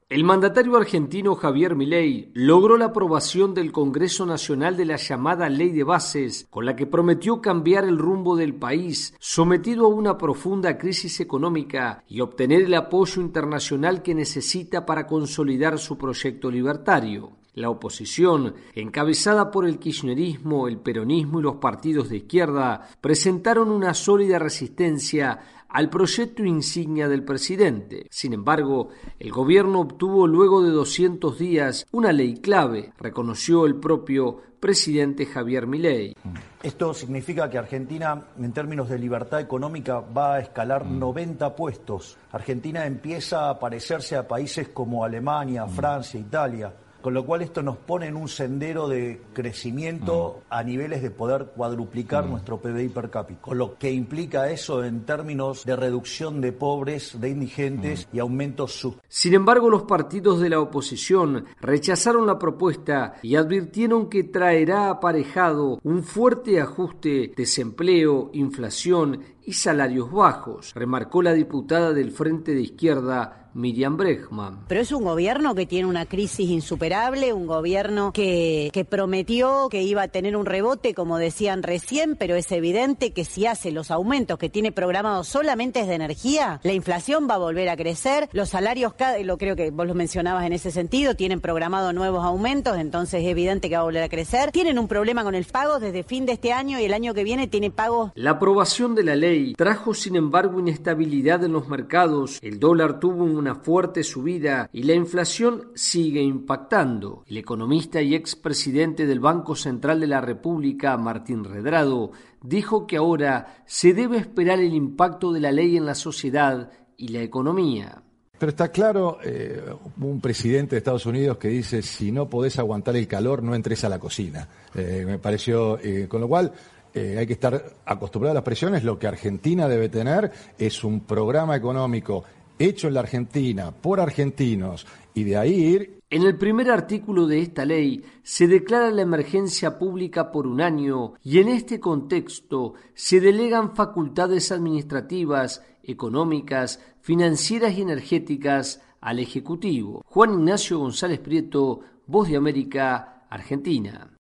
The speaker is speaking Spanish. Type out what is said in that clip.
El mandatario argentino Javier Milei logró la aprobación del Congreso Nacional de la llamada Ley de Bases, con la que prometió cambiar el rumbo del país, sometido a una profunda crisis económica, y obtener el apoyo internacional que necesita para consolidar su proyecto libertario. La oposición, encabezada por el kirchnerismo, el peronismo y los partidos de izquierda, presentaron una sólida resistencia al proyecto insignia del presidente. Sin embargo, el gobierno obtuvo luego de 200 días una ley clave, reconoció el propio presidente Javier Milei. Esto significa que Argentina, en términos de libertad económica, va a escalar 90 puestos. Argentina empieza a parecerse a países como Alemania, Francia, Italia. Con lo cual esto nos pone en un sendero de crecimiento a niveles de poder cuadruplicar nuestro PBI per cápita. Con lo que implica eso en términos de reducción de pobres, de indigentes y aumentos Sin embargo, los partidos de la oposición rechazaron la propuesta y advirtieron que traerá aparejado un fuerte ajuste, desempleo, inflación y salarios bajos, remarcó la diputada del Frente de Izquierda, Miriam Bregman. Pero es un gobierno que tiene una crisis insuperable, un gobierno que prometió que iba a tener un rebote, como decían recién, pero es evidente que si hace los aumentos que tiene programados solamente es de energía, la inflación va a volver a crecer, los salarios, lo creo que vos lo mencionabas en ese sentido, tienen programado nuevos aumentos, entonces es evidente que va a volver a crecer. Tienen un problema con el pago desde fin de este año y el año que viene tiene pagos. La aprobación de la ley trajo, sin embargo, inestabilidad en los mercados. El dólar tuvo una fuerte subida y la inflación sigue impactando. El economista y expresidente del Banco Central de la República, Martín Redrado, dijo que ahora se debe esperar el impacto de la ley en la sociedad y la economía. Pero está claro, un presidente de Estados Unidos que dice, si no podés aguantar el calor, no entres a la cocina. Me pareció, con lo cual hay que estar acostumbrado a las presiones. Lo que Argentina debe tener es un programa económico hecho en la Argentina, por argentinos, y de ahí ir. En el primer artículo de esta ley se declara la emergencia pública por un año y en este contexto se delegan facultades administrativas, económicas, financieras y energéticas al Ejecutivo. Juan Ignacio González Prieto, Voz de América, Argentina.